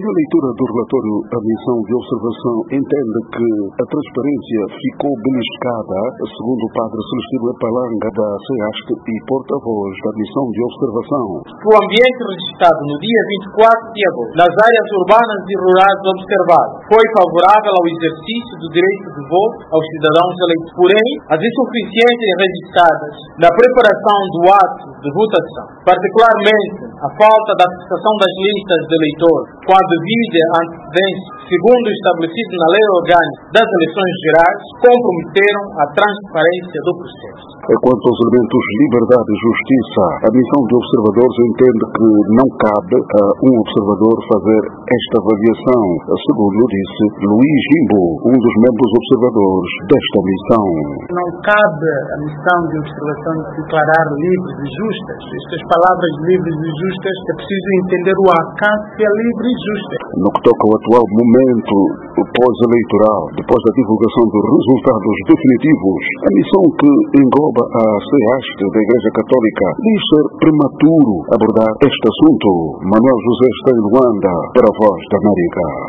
Na leitura do relatório, a missão de observação entende que a transparência ficou beliscada, segundo o padre Celestino Palanga da CEASC e porta-voz da missão de observação. O ambiente registrado no dia 24 de agosto nas áreas urbanas e rurais observadas foi favorável ao exercício do direito de voto aos cidadãos eleitos. Porém, as insuficiências registradas na preparação do ato de votação, particularmente a falta da fixação das listas de eleitores com a devida antecedência, segundo o estabelecido na Lei Orgânica das Eleições Gerais, comprometeram a transparência do processo. Quanto aos elementos liberdade e justiça, a missão de observadores entende que não cabe a um observador fazer esta avaliação, segundo disse Luís Jimbo, um dos membros observadores desta missão. Não cabe à missão de observação declarar livres e justas. Estas palavras livres e justas é preciso entender o alcance que é livre e justa. No que toca ao atual momento pós-eleitoral, depois da divulgação dos resultados definitivos, a missão que engloba a CEASC da Igreja Católica diz ser prematuro abordar este assunto. Manuel José está em Luanda para a Voz da América.